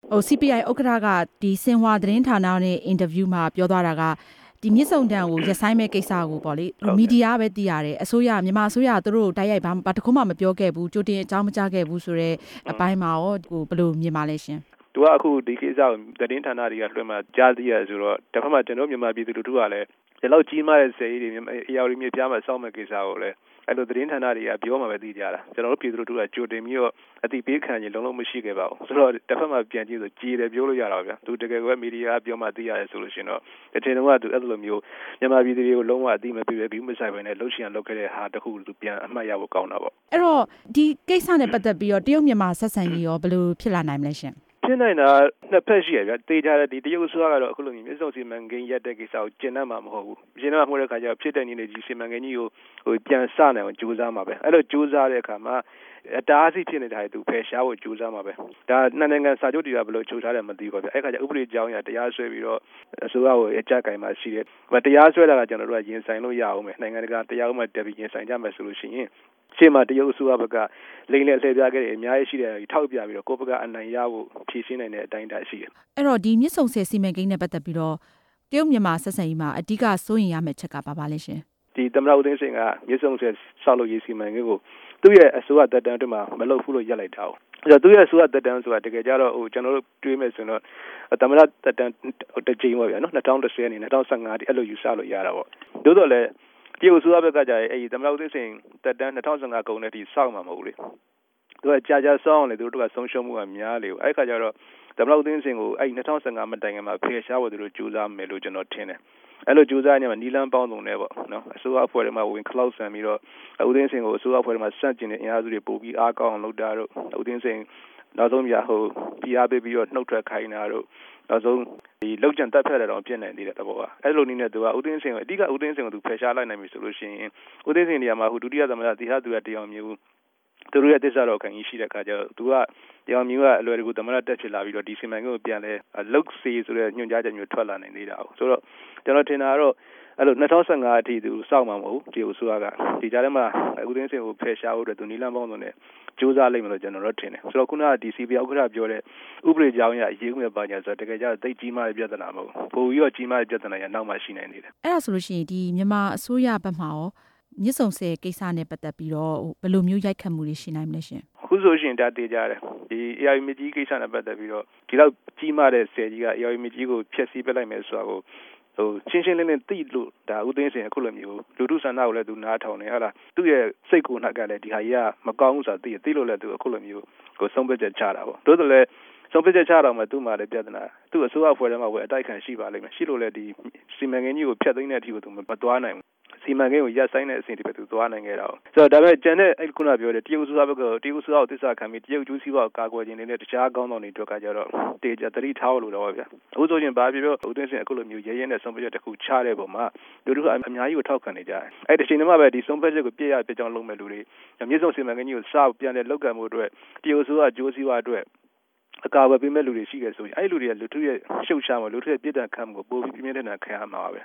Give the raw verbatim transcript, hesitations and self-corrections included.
ဟို C P I ဥက္ကဋ္ဌကဒီစင်ဟွာသတင်းဌာနနဲ့အင်တာဗျူးမှာပြောသွားတာကဒီမြစ်ဆုံတန်ကိုရက်ဆိုင်မဲ့ကိစ္စကိုပေါ့လေမီဒီယာပဲသိရတယ်အစိုးရမြန်မာအစိုးရသူတို့တိုက်ရိုက်ဘာဘာတခုမှမပြောခဲ့ဘူးကြိုတင်အကြောင်းမကြားခဲ့ဘူးဆိုတော့အပိုင်းမှာရောဟိုဘယ်လိုမြင်ပါလဲရှင်သူကအခုဒီကိစ္စကိုသတင်းဌာနတွေကလွှင့်မှကြားသိရဆိုတော့တစ်ဖက်မှာကျွန်တော်မြန်မာပြည်သူလူထုကလည်းဒီလောက်ကြီးမားတဲ့ဆယ်ကြီးတွေအရာတွေမြေပြားမှာစောင့်မဲ့ကိစ္စကိုလည်းအဲ့လိုသတင်းဌာနတွေကပြောမှပဲသိကြတာကျွန်တော်တို့ပြည်သူလူထုကကြိုတင်ပြီးတော့အတိပေးခံရင်လုံးလုံးမရှိခဲ့ပါဘူးဆိုတော့တစ်ဖက်မှာပြန်ကြည့်ဆိုကြီးတယ်ပြောလို့ရတော့ဗျာသူတကယ်ကိုမီဒီယာပြောမှသိရတယ်ဆိုလို့ရှင်တော့အချိန်တုန်းကသူအဲ့လိုမျိုးမြန်မာပြည်သူတွေကိုလုံးဝအတိမပေးပဲဂိမ်းမဆိုင်ပဲနဲ့လှုပ်ရှင်လုပ်ခဲ့တဲ့ဟာတခုသူပြန်အမှတ်ရဖို့ကောင်းတာပေါ့အဲ့တော့ဒီကိစ္စနဲ့ပတ်သက်ပြီးတော့တရုတ်မြန်မာဆက်ဆံရေးရောဘယ်လိုဖြစ်လာနိုင်မလဲရှင်ဖြစ်နိုင်တာနှစ်ဖက်ရှိရဗျတေးကြတဲ့ဒီတရုတ်အစိုးရကတော့အခုလိုမျိုးမြစ်ဆုံစီမံကိန်းရက်တဲ့ကိစ္စကိုကျင့်တတ်မှာမဟုတ်ဘူးကျင့်တတ်မှာမဟုတ်တဲ့ခါကျတော့ဖြစ်တဲ့နည်းနဲ့ဒီစီမံကိန်းကြီးကိုဟိုပြန်စနိုင်အောင်ကြိုးစားမှာပဲအဲ့လိုကြိုးစားတဲ့အခါမှာအတားအဆီးဖြစ်နေတာတွေသူဖယ်ရှားဖို့ကြိုးစားမှာပဲဒါနှစ်နိုင်ငံစာချုပ်တွေကဘယ်လိုချုပ်ထားတယ်မသိဘူးဗျအဲ့ခါကျဥပဒေကြောင်းအရတရားစွဲပြီးတော့အစိုးရကိုအကြက်ကင်မှာရှိတယ်တရားစွဲတာကကျွန်တော်တို့ကရင်ဆိုင်လို့ရအောင်မယ်နိုင်ငံတကာတရားဥပဒေတက်ပြီးရင်ဆိုင်ကြမယ်ဆိုလို့ရှိရင်ရှေ့မှာတရုတ်အစိုးရဘက်ကလိမ့်လေလှည့်ပြခဲ့တယ်အများကြီးရှိတယ်ထောက်ပြပြီးတော့ကိုယ့်ဘက်ကအနိုင်ရဖို့ဖြည့်ရှင်းနိုင်တဲ့အတိုင်းအတာရှိတယ်အဲ့တော့ဒီမြစ်ဆုံဆည်စီမံကိန်းနဲ့ပတ်သက်ပြီးတော့တရုတ်မြန်မာဆက်ဆံရေးမှာအဓိကစိုးရင်ရမယ့်ချက်ကဘာပါလဲရှင်ဒီသမ္မတဦးသိန်းစိန်ကမြစ်ဆုံဆည်ဆောက်လုပ်ရေးစီမံကိန်းကိုသူ့ရဲ့အစိုးရတက်တန်းအတွင်းမှာမလုပ်ဘူးလို့ရက်လိုက်တာ။အဲ့တော့သူ့ရဲ့အစိုးရတက်တန်းဆိုတာတကယ်ကြတော့ဟိုကျွန်တော်တို့တွေးမယ်ဆိုတော့သမ္မတတက်တန်းတစ်ကြိမ်ပေါ့ဗျာနော်၂၀၁၀နဲ့၂၀၁၅ဒီအဲ့လိုယူဆလို့ရတာပေါ့။သို့တော်လည်းတရုတ်အစိုးရဘက်ကကြာရင်အဲ့ဒီသမ္မတဦးသိန်းစိန်တက်တန်း၂၀၁၅ကုန်တဲ့ဒီစောက်မှာမဟုတ်ဘူးလေ။သူကကြာကြာစောင်းအောင်လေသူတို့ကဆုံးရှုံးမှုကများလေ။အဲ့ခါကျတော့သမ္မတဦးသိန်းစိန်ကိုအဲ့ဒီ၂၀၁၅မတိုင်ခင်မှာဖယ်ရှားဖို့သူတို့ကြိုးစားမယ်လို့ကျွန်တော်ထင်တယ်။အဲ့လိုကြိုးစားနေမှာနီလန်းပေါင်းစုံနဲ့ပေါ့နော်အစိုးရအဖွဲ့တွေမှာဝင်ခလောက်ဆန်ပြီးတော့ဦးသိန်းစိန်ကိုအစိုးရအဖွဲ့တွေမှာစန့်ကျင်တဲ့အင်အားစုတွေပို့ပြီးအားကောင်းအောင်လုပ်တာတို့ဦးသိန်းစိန်နောက်ဆုံးပြဟိုပြအားပေးပြီးတော့နှုတ်ထွက်ခိုင်းတာတို့နောက်ဆုံးဒီလောက်ကျန်တက်ဖက်တဲ့တော့ပြင်နေသေးတဲ့တဘောကအဲ့လိုနည်းနဲ့သူကဦးသိန်းစိန်ကိုအဓိကဦးသိန်းစိန်ကိုသူဖယ်ရှားလိုက်နိုင်ပြီဆိုလို့ရှိရင်ဦးသိန်းစိန်နေရာမှာဟိုဒုတိယသမ္မတတိဟသူရတရားမျိုးသူတို့ရဲ့တစ္ဆာတော်ခံကြီးရှိတဲ့အခါကျတော့သူကတရားမျိုးကအလွယ်တကူသမ္မတတက်ဖြစ်လာပြီးတော့ဒီစီမံကိန်းကိုပြန်လဲလုတ်စီဆိုတဲ့ညွှန်ကြားချက်မျိုးထွက်လာနိုင်သေးတာဆိုတော့ကျွန်တော်ထင်တာကတော့အဲ့လို၂၀၁၅အထိသူစောင့်မှာမဟုတ်ဘူးဒီအစိုးရကဒီကြားထဲမှာဦးသိန်းစိန်ကိုဖယ်ရှားဖို့အတွက်သူနီလန်းပေါင်းစုံနဲ့ကြိုးစားလိမ့်မယ်လို့ကျွန်တော်တို့ထင်တယ်ဆိုတော့ခုနကဒီ C P I ဥက္ကဋ္ဌပြောတဲ့ဥပဒေကြောင်းအရအရေးကြီးပါညာဆိုတော့တကယ်ကြသိကြီးမားတဲ့ပြဿနာမဟုတ်ဘူးပိုပြီးတော့ကြီးမားတဲ့ပြဿနာရနောက်မှရှိနိုင်နေတယ်အဲ့ဒါဆိုလို့ရှိရင်ဒီမြန်မာအစိုးရဘက်မှာရောမြစ်ဆုံဆည်ကိစ္စနဲ့ပတ်သက်ပြီးတော့ဘယ်လိုမျိုးရိုက်ခတ်မှုတွေရှိနိုင်မလဲရှင်အခုဆိုရှင်ဒါတေးကြတယ်ဒီ A I မြကြီးကိစ္စနဲ့ပတ်သက်ပြီးတော့ဒီလောက်ကြီးမားတဲ့ဆည်ကြီးက A I မြကြီးကိုဖျက်ဆီးပစ်လိုက်မယ်ဆိုတာကိုဟိုရှင်းရှင်းလင်းလင်းသိလို့ဒါဦးသိန်းစိန်အခုလိုမျိုးလူထုဆန္ဒကိုလည်းသူနားထောင်နေဟာလားသူ့ရဲ့စိတ်ကိုယ်နှက်ကလည်းဒီဟာကြီးကမကောင်းဘူးဆိုတာသိသိလို့လည်းသူအခုလိုမျိုးကိုဆုံးဖြတ်ချက်ချတာပေါ့တိုးတော်လည်းဆုံးဖြတ်ချက်ချတော့မှသူ့မှာလည်းပြဿနာသူ့အစိုးရအဖွဲ့ထဲမှာပဲအတိုက်ခံရှိပါလိမ့်မယ်ရှိလို့လည်းဒီစီမံကိန်းကြီးကိုဖျက်သိမ်းတဲ့အထိကိုသူမသွားနိုင်ဘူးစီမံကိန်းကိုရပ်ဆိုင်းတဲ့အဆင့်တွေပဲသူသွားနိုင်ခဲ့တာ။ဆိုတော့ဒါပေမဲ့ကျန်တဲ့အဲ့ခုနပြောတဲ့တရုတ်အစိုးရဘက်ကတရုတ်အစိုးရကိုသစ္စာခံပြီးတရုတ်ကျူးစီးပွားကိုကာကွယ်ခြင်းနဲ့တခြားကောင်းဆောင်တွေအတွက်ကကြတော့တေချာတတိထားလို့တော့ဗျာ။အခုဆိုရင်ဘာပြောပြောဦးသိန်းစိန်အခုလိုမျိုးရဲရဲနဲ့ဆုံးဖြတ်ချက်တစ်ခုချတဲ့ပုံမှာလူတို့ကအများကြီးကိုထောက်ခံနေကြတယ်။အဲ့ဒီချိန်မှာပဲဒီဆုံးဖြတ်ချက်ကိုပြည့်ရပြည့်ကြောင်းလုပ်မဲ့လူတွေမြစ်ဆုံစီမံကိန်းကြီးကိုစပြန်တဲ့လောက်ကန်မှုအတွက်တရုတ်အစိုးရကျိုးစီးပွားအတွက်အကာအကွယ်ပေးမဲ့လူတွေရှိခဲ့ဆိုရင်အဲ့လူတွေကလူထုရဲ့ရှုပ်ရှားမှုလူထုရဲ့ပြည်တံခံမှုကိုပိုပြီးပြင်းပြင်းထန်ထန်ခံရမှာပဲ